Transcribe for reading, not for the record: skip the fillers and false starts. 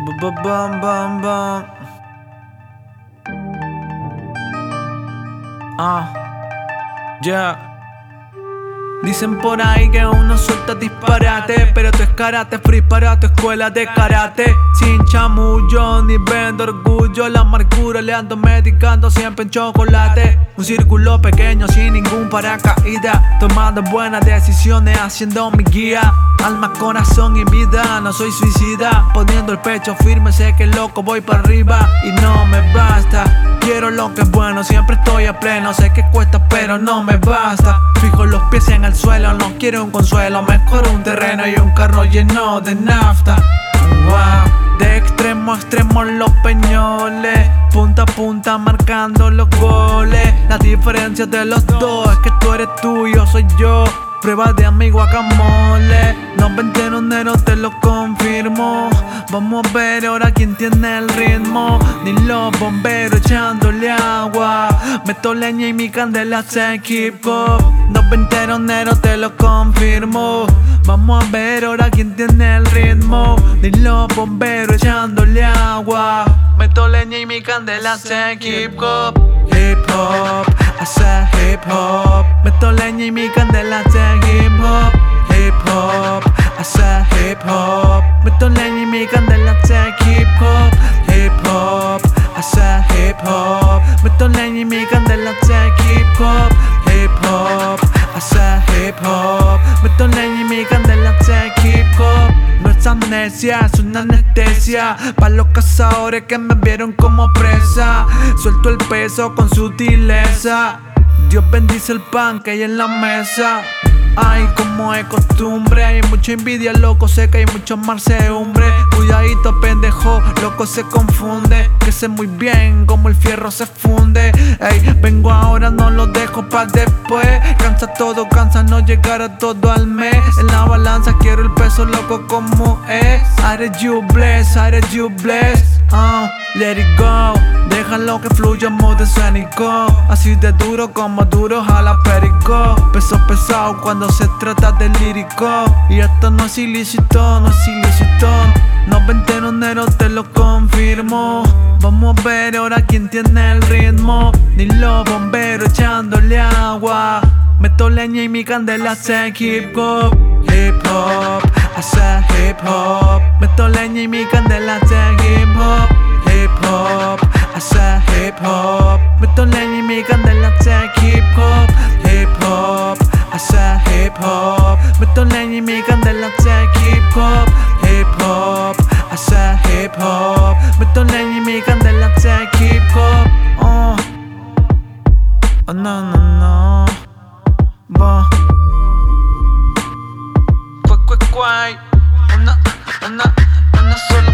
Bam, bam, bam. Yeah. Dicen por ahí que uno suelta disparate, pero tú es karate free para tu escuela de karate. Sin chamullo ni vendo orgullo, la amargura le ando medicando siempre en chocolate. Un círculo pequeño sin ningún paracaídas, tomando buenas decisiones, haciendo mi guía. Alma, corazón y vida, no soy suicida. Poniendo el pecho firme, sé que loco voy para arriba y no me basta. Quiero lo que es bueno, siempre estoy a pleno. Sé que cuesta pero no me basta. Fijo los pies en el suelo, no quiero un consuelo. Mejor un terreno y un carro lleno de nafta. Wow. De extremo a extremo los peñoles, punta a punta marcando los goles. La diferencia de los dos es que tú eres tú y yo soy yo. Prueba de amigo guacamole, no venteronero te lo confirmo. Vamos a ver ahora quién tiene el ritmo. Ni los bomberos echándole agua. Meto leña y mi candela se keep up. No venteronero te lo confirmo. Vamos a ver ahora quién tiene el ritmo. Ni los bomberos echándole agua. Meto leña y mi candela se keep up. Hip hop, hace hip hop. Meto leña y mi candela se hip hop. Hip hop, hace hip hop. Meto leña y mi candela se hip hop. Hip hop, hace hip hop. Meto leña y mi candela se hip hop. Hip hop, hace hip hop. Meto leña y mi candela se hip hop. No es amnesia, es una anestesia para los cazadores que me vieron como presa. Suelto el peso con sutileza. Dios bendice el pan que hay en la mesa. Ay, como es costumbre, hay mucha envidia, loco, sé que hay mucho mansedumbre. Cuidadito, pendejo, loco, se confunde. Que sé muy bien cómo el fierro se funde. Ey, vengo ahora, no lo dejo pa' después. Cansa todo, cansa no llegar a todo al mes. En la balanza quiero el peso, loco, como es. Are you blessed, are you blessed? Let it go, déjalo que fluya modo escénico. Así de duro como duro jala perico. Peso pesado cuando se trata de lírico. Y esto no es ilícito, no es ilícito. No venteronero te lo confirmo. Vamos a ver ahora quién tiene el ritmo. Ni los bomberos echándole agua. Meto leña y mi candela se hip hop. Hip hop, hace hip hop. Meto leña y mi candela se hip hop. Hip hop, hace hip hop. Meto leña y mi candela se hip hop. Hip hop, hace hip hop. Meto leña y mi candela se hip hop. Hip hop, hace hip hop. Meto leña y mi candela se hip hop. Oh no, no, no. Una sola